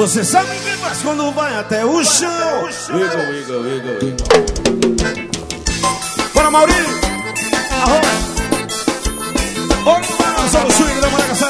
Você sabe o que faz quando vai até o chão. Wiggle. Bora, Maurinho. Arroz. Olha o balanço do swing da Maracaçá.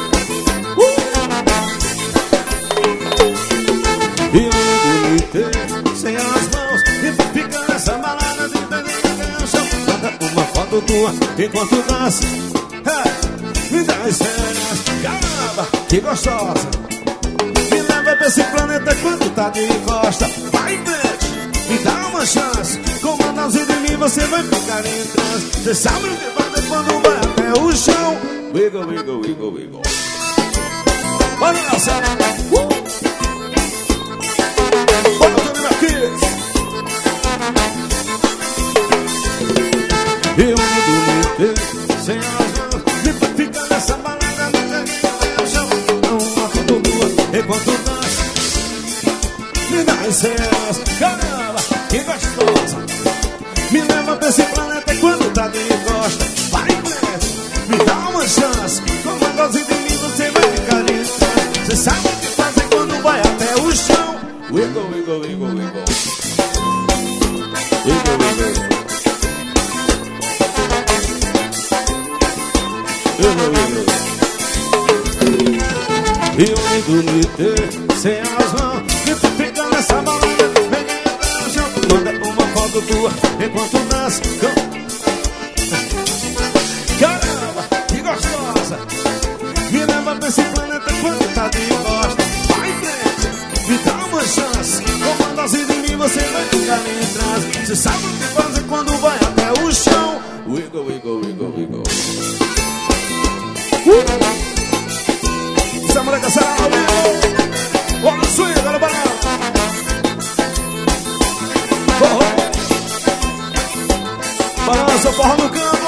E eu bonitei sem as mãos e fica nessa balada de pé no chão. Manda uma foto tua enquanto dança. Me dá as cenas. Caramba, que gostosa. Me leva pra esse planeta quando tá de costa. Vai em frente, me dá uma chance. Comandãozinho de mim, você vai ficar em transe. Você sabe o que fazer quando vai até o chão. Wiggle. Bora dançar. Bora, Tony Marquinhos. Eu me bonitei sem as mãos. Me fica nessa balada no chão. Uma foto tua enquanto dança. Me dá as cenas. Caramba, que gostosa. Me leva pra esse planeta quando tá de costa. Vai em frente, me dá uma chance. Como a dose de mim você vai ficar em trance. Você sabe o que fazer quando vai até o chão. Wiggle. Eu me bonitei sem as mãos. E tu fica nessa balada. Vem no chão. Manda uma foto tua enquanto dança. Caramba, que gostosa. Me leva pra esse planeta quando tá de costa. Vai em frente, me dá uma chance. Com uma dose de mim você vai ficar em transe. Você sabe o que fazer quando vai até o chão. Wiggle. Essa moleca será ao vivo. Olha o swing, olha o balão. Balança o forró no campo.